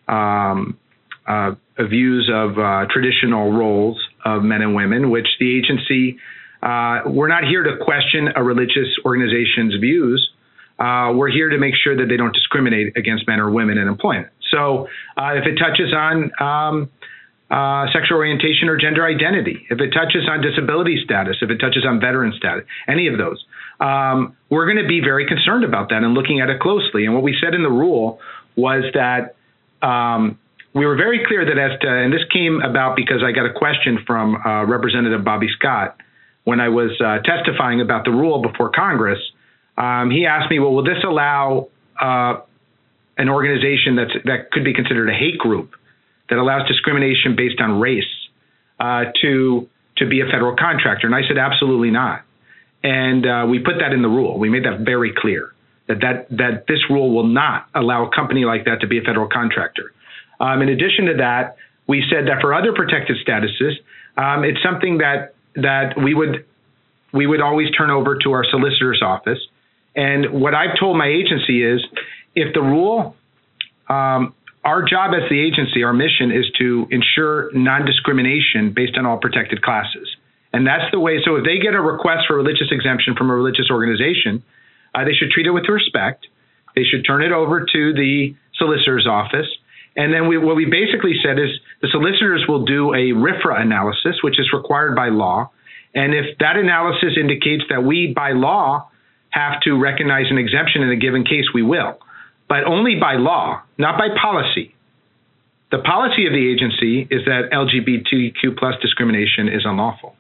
views of traditional roles of men and women, which the agency, we're not here to question a religious organization's views. We're here to make sure that they don't discriminate against men or women in employment. So if it touches on sexual orientation or gender identity, if it touches on disability status, if it touches on veteran status, any of those, we're going to be very concerned about that and looking at it closely. And what we said in the rule was that we were very clear that and this came about because I got a question from Representative Bobby Scott when I was testifying about the rule before Congress. He asked me, well, will this allow an organization that could be considered a hate group that allows discrimination based on race to be a federal contractor? And I said, absolutely not. And we put that in the rule. We made that very clear, that this rule will not allow a company like that to be a federal contractor. In addition to that, we said that for other protected statuses, it's something that we would always turn over to our solicitor's office. And what I've told my agency is, if the rule, our job as the agency, our mission is to ensure non-discrimination based on all protected classes. And that's the way. So if they get a request for religious exemption from a religious organization, they should treat it with respect. They should turn it over to the solicitor's office. And then what we basically said is the solicitors will do a RFRA analysis, which is required by law. And if that analysis indicates that we, by law, have to recognize an exemption in a given case, we will. But only by law, not by policy. The policy of the agency is that LGBTQ plus discrimination is unlawful.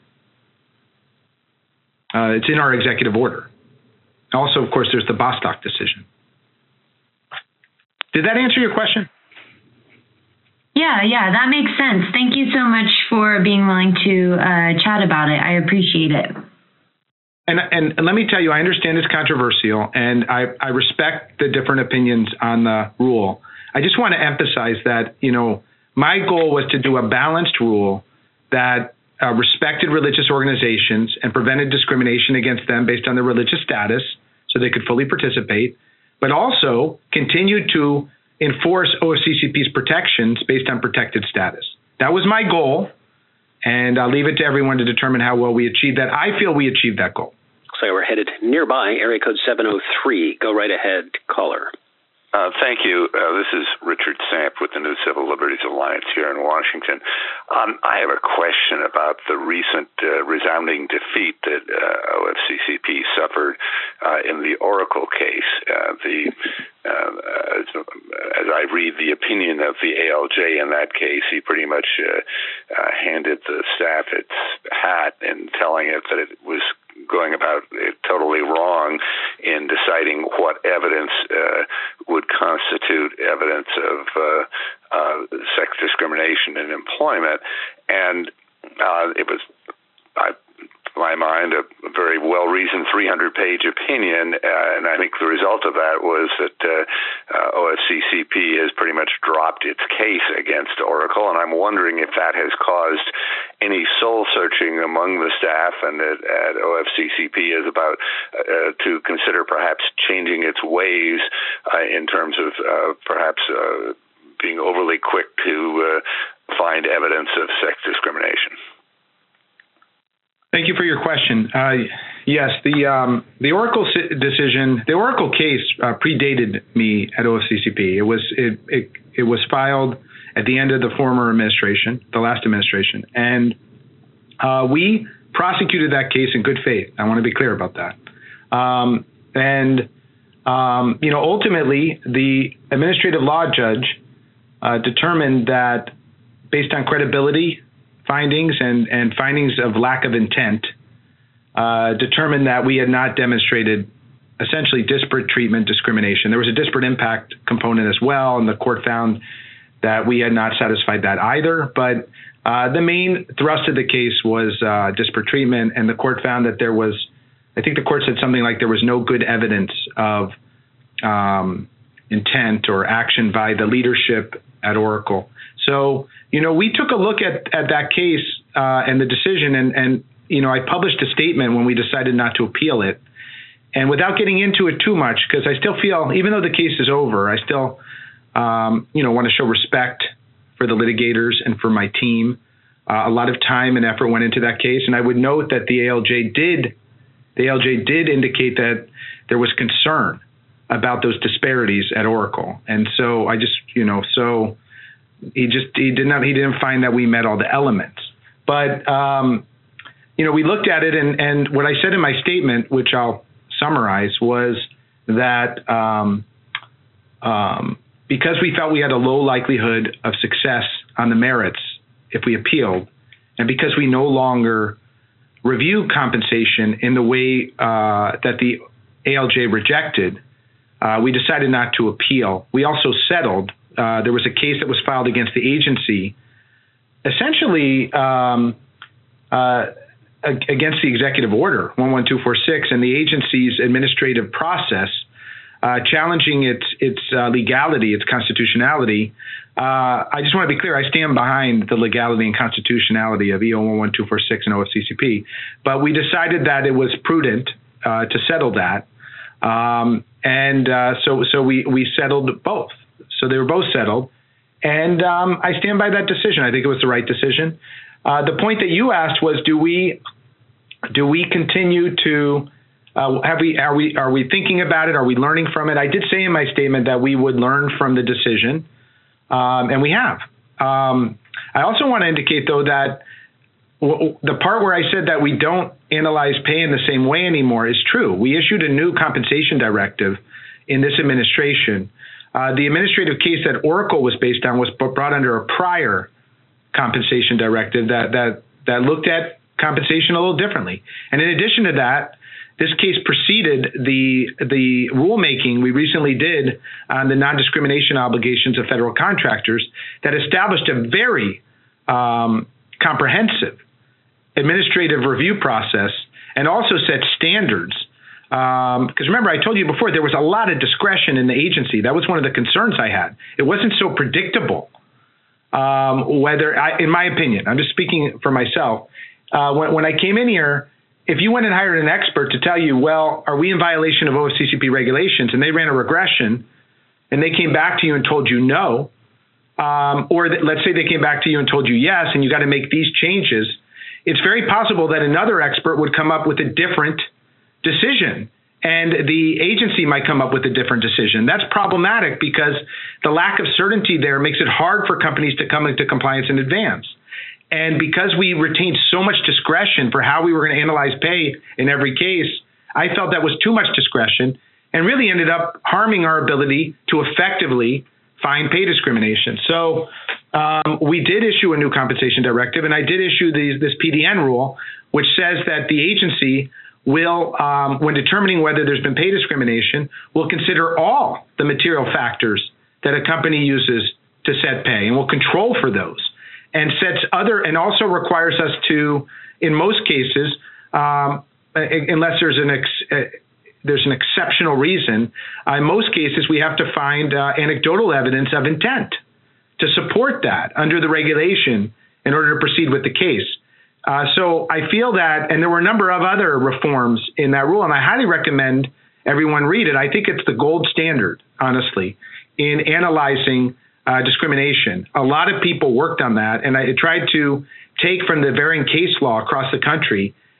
It's in our executive order. Also, of course, there's the Bostock decision. Did that answer your question? Yeah, that makes sense. Thank you so much for being willing to chat about it. I appreciate it. And let me tell you, I understand it's controversial, and I respect the different opinions on the rule. I just want to emphasize that, my goal was to do a balanced rule that respected religious organizations and prevented discrimination against them based on their religious status so they could fully participate, but also continued to enforce OFCCP's protections based on protected status. That was my goal, and I'll leave it to everyone to determine how well we achieved that. I feel we achieved that goal. So we're headed nearby, area code 703. Go right ahead, caller. Thank you. This is Richard Samp with the New Civil Liberties Alliance here in Washington. I have a question about the recent resounding defeat that OFCCP suffered in the Oracle case. As I read the opinion of the ALJ in that case, he pretty much handed the staff its hat in telling it that it was going about it totally wrong in deciding what evidence would constitute evidence of sex discrimination in employment. And it was, to my mind, a very well-reasoned 300-page opinion, and I think the result of that was that OFCCP has pretty much dropped its case against Oracle, and I'm wondering if that has caused any soul-searching among the staff and at OFCCP is about to consider perhaps changing its ways in terms of perhaps being overly quick to find evidence of sex discrimination. Thank you for your question. Yes, the Oracle decision, the Oracle case predated me at OFCCP. It was filed at the end of the former administration, the last administration, and we prosecuted that case in good faith. I want to be clear about that. Ultimately, the administrative law judge determined that based on credibility findings and findings of lack of intent, determined that we had not demonstrated essentially disparate treatment discrimination. There was a disparate impact component as well, and the court found that we had not satisfied that either. But the main thrust of the case was disparate treatment, and the court found that there was, I think the court said something like there was no good evidence of intent or action by the leadership at Oracle. So, we took a look at that case and the decision, and I published a statement when we decided not to appeal it. And without getting into it too much, because I still feel, even though the case is over, I still, want to show respect for the litigators and for my team. A lot of time and effort went into that case, and I would note that the ALJ did indicate that there was concern about those disparities at Oracle, and so I just, so he didn't find that we met all the elements. But we looked at it, and what I said in my statement, which I'll summarize, was that because we felt we had a low likelihood of success on the merits if we appealed, and because we no longer review compensation in the way that the ALJ rejected, we decided not to appeal. We also settled. There was a case that was filed against the agency, essentially against the executive order 11246 and the agency's administrative process, challenging its legality, its constitutionality. I just want to be clear, I stand behind the legality and constitutionality of EO 11246 and OFCCP, but we decided that it was prudent to settle that. So we settled both. So they were both settled. And I stand by that decision. I think it was the right decision. The point that you asked was, do we continue to, are we thinking about it? Are we learning from it? I did say in my statement that we would learn from the decision, and we have. I also want to indicate, though, that the part where I said that we don't analyze pay in the same way anymore is true. We issued a new compensation directive in this administration. The administrative case that Oracle was based on was brought under a prior compensation directive that looked at compensation a little differently. And in addition to that, this case preceded the rulemaking we recently did on the non-discrimination obligations of federal contractors that established a very comprehensive administrative review process and also set standards. Because remember, I told you before, there was a lot of discretion in the agency. That was one of the concerns I had. It wasn't so predictable. In my opinion, I'm just speaking for myself. When I came in here, if you went and hired an expert to tell you, well, are we in violation of OFCCP regulations, and they ran a regression, and they came back to you and told you no, let's say they came back to you and told you yes, and you got to make these changes, it's very possible that another expert would come up with a different decision, and the agency might come up with a different decision. That's problematic because the lack of certainty there makes it hard for companies to come into compliance in advance. And because we retained so much discretion for how we were going to analyze pay in every case, I felt that was too much discretion and really ended up harming our ability to effectively find pay discrimination. So we did issue a new compensation directive, and I did issue this PDN rule, which says that the agency will, when determining whether there's been pay discrimination, will consider all the material factors that a company uses to set pay, and will control for those. And also requires us to, in most cases, unless there's an exceptional reason, in most cases we have to find anecdotal evidence of intent to support that under the regulation in order to proceed with the case. So I feel that, and there were a number of other reforms in that rule, and I highly recommend everyone read it. I think it's the gold standard, honestly, in analyzing discrimination. A lot of people worked on that, and I tried to take from the varying case law across the country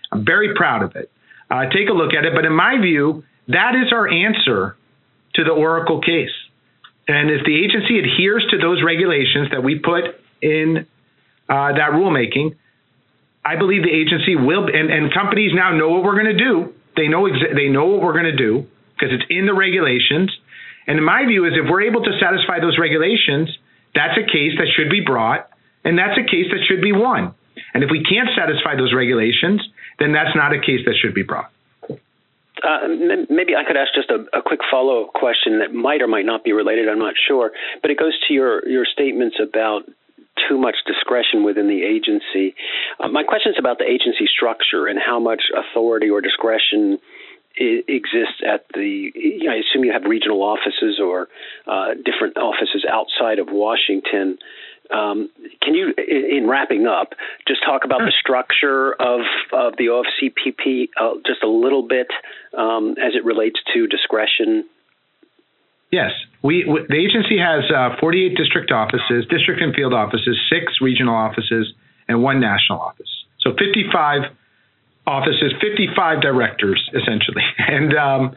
I'm very proud of it. Take a look at it. But in my view, that is our answer to the Oracle case. And if the agency adheres to those regulations that we put in that rulemaking, I believe the agency will, and companies now know what we're going to do. They know what we're going to do because it's in the regulations. And in my view is if we're able to satisfy those regulations, that's a case that should be brought, and that's a case that should be won. And if we can't satisfy those regulations, then that's not a case that should be brought. Maybe I could ask just a quick follow-up question that might or might not be related. I'm not sure. But it goes to your statements about too much discretion within the agency. My question is about the agency structure and how much authority or discretion exists at the, I assume you have regional offices or different offices outside of Washington. Can you, in wrapping up, just talk about the structure of the OFCPP just a little bit as it relates to discretion? Yes. The agency has 48 district offices, district and field offices, 6 regional offices, and 1 national office. So 55 offices, 55 directors, essentially. And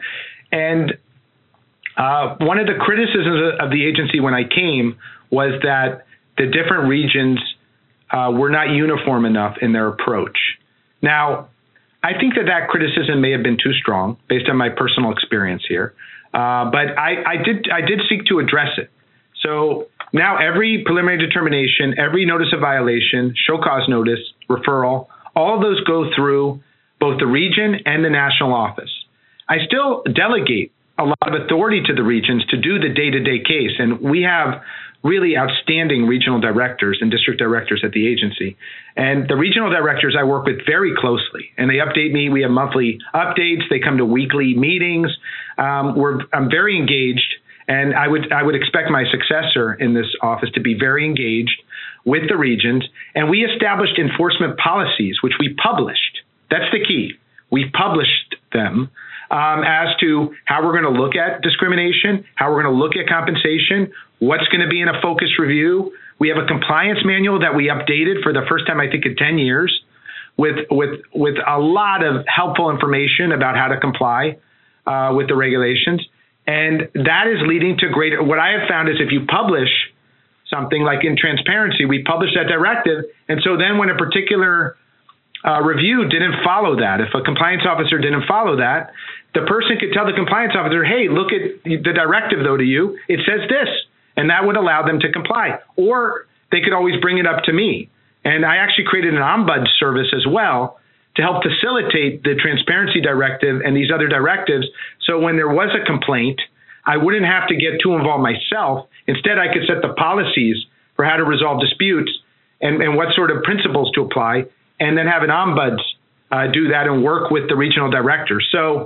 one of the criticisms of the agency when I came was that the different regions were not uniform enough in their approach. Now, I think that criticism may have been too strong based on my personal experience here, but I did seek to address it. So now every preliminary determination, every notice of violation, show cause notice, referral, all of those go through both the region and the national office. I still delegate a lot of authority to the regions to do the day-to-day case, and we have really outstanding regional directors and district directors at the agency. And the regional directors I work with very closely, and they update me. We have monthly updates. They come to weekly meetings. I'm very engaged, and I would expect my successor in this office to be very engaged with the regions. And we established enforcement policies, which we published. That's the key. We published them as to how we're going to look at discrimination, how we're going to look at compensation, what's going to be in a focus review. We have a compliance manual that we updated for the first time, I think, in 10 years with a lot of helpful information about how to comply with the regulations. And that is leading to greater, what I have found is if you publish something like in transparency, we publish that directive. And so then when a particular review didn't follow that, if a compliance officer didn't follow that, the person could tell the compliance officer, hey, look at the directive, though, to you. It says this. And that would allow them to comply. Or they could always bring it up to me. And I actually created an ombuds service as well to help facilitate the transparency directive and these other directives. So when there was a complaint, I wouldn't have to get too involved myself. Instead, I could set the policies for how to resolve disputes and what sort of principles to apply, and then have an ombuds do that and work with the regional directors. So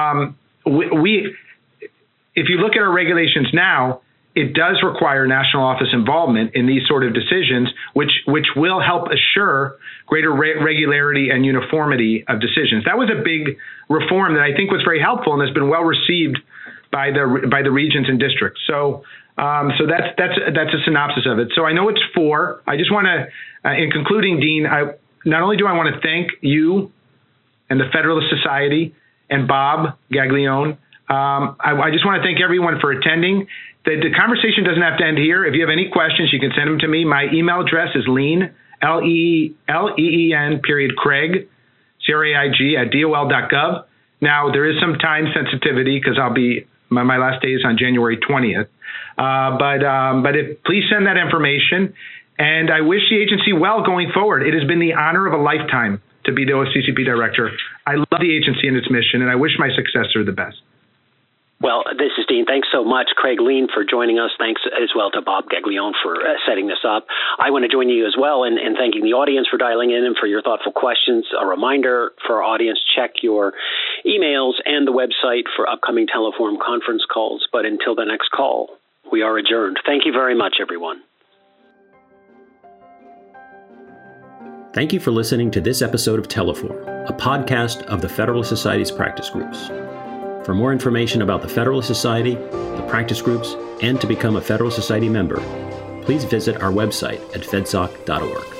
if you look at our regulations now, it does require national office involvement in these sort of decisions, which will help assure greater regularity and uniformity of decisions. That was a big reform that I think was very helpful and has been well received by the regions and districts. So that's a synopsis of it. So I know it's 4. I just want to, in concluding, Dean, not only do I want to thank you and the Federalist Society and Bob Gaglione, I just want to thank everyone for attending. The conversation doesn't have to end here. If you have any questions, you can send them to me. My email address is Leen, L-E-E-N, Craig, C-R-A-I-G, @DOL.gov. Now, there is some time sensitivity because my last day is on January 20th. But please send that information. And I wish the agency well going forward. It has been the honor of a lifetime to be the OFCCP director. I love the agency and its mission, and I wish my successor the best. Well, this is Dean. Thanks so much, Craig Leen, for joining us. Thanks as well to Bob Gaglione for setting this up. I want to join you as well in thanking the audience for dialing in and for your thoughtful questions. A reminder for our audience, check your emails and the website for upcoming Teleform conference calls. But until the next call, we are adjourned. Thank you very much, everyone. Thank you for listening to this episode of Teleform, a podcast of the Federalist Society's practice groups. For more information about the Federalist Society, the practice groups, and to become a Federalist Society member, please visit our website at fedsoc.org.